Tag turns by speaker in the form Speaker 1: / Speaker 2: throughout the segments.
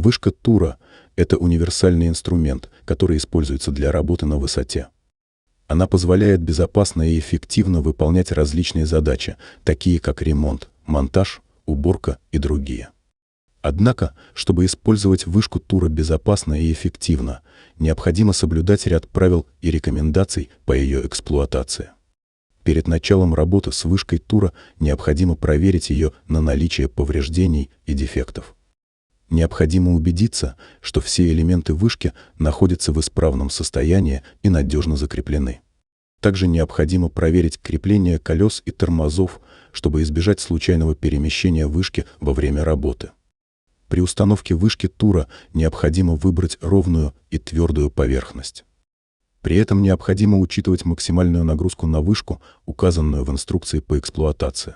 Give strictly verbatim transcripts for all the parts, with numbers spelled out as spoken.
Speaker 1: Вышка Тура – это универсальный инструмент, который используется для работы на высоте. Она позволяет безопасно и эффективно выполнять различные задачи, такие как ремонт, монтаж, уборка и другие. Однако, чтобы использовать вышку Тура безопасно и эффективно, необходимо соблюдать ряд правил и рекомендаций по ее эксплуатации. Перед началом работы с вышкой Тура необходимо проверить ее на наличие повреждений и дефектов. Необходимо убедиться, что все элементы вышки находятся в исправном состоянии и надежно закреплены. Также необходимо проверить крепление колес и тормозов, чтобы избежать случайного перемещения вышки во время работы. При установке вышки Тура необходимо выбрать ровную и твердую поверхность. При этом необходимо учитывать максимальную нагрузку на вышку, указанную в инструкции по эксплуатации.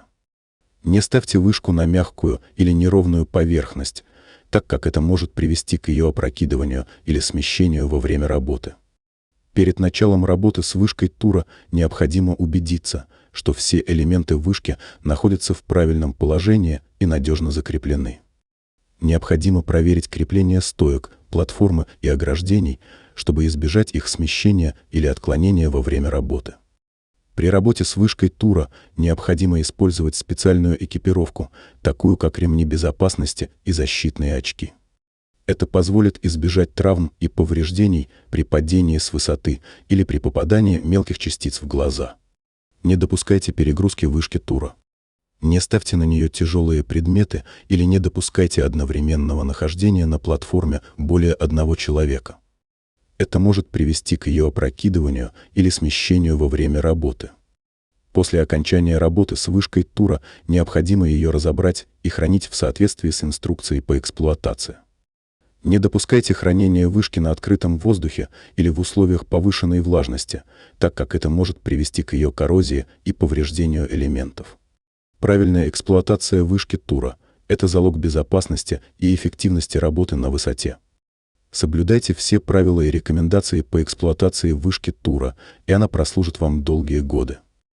Speaker 1: Не ставьте вышку на мягкую или неровную поверхность, так как это может привести к ее опрокидыванию или смещению во время работы. Перед началом работы с вышкой Тура необходимо убедиться, что все элементы вышки находятся в правильном положении и надежно закреплены. Необходимо проверить крепление стоек, платформы и ограждений, чтобы избежать их смещения или отклонения во время работы. При работе с вышкой Тура необходимо использовать специальную экипировку, такую как ремни безопасности и защитные очки. Это позволит избежать травм и повреждений при падении с высоты или при попадании мелких частиц в глаза. Не допускайте перегрузки вышки Тура. Не ставьте на нее тяжелые предметы или не допускайте одновременного нахождения на платформе более одного человека. Это может привести к ее опрокидыванию или смещению во время работы. После окончания работы с вышкой Тура необходимо ее разобрать и хранить в соответствии с инструкцией по эксплуатации. Не допускайте хранения вышки на открытом воздухе или в условиях повышенной влажности, так как это может привести к ее коррозии и повреждению элементов. Правильная эксплуатация вышки Тура – это залог безопасности и эффективности работы на высоте. Соблюдайте все правила и рекомендации по эксплуатации вышки Тура, и она прослужит вам долгие годы.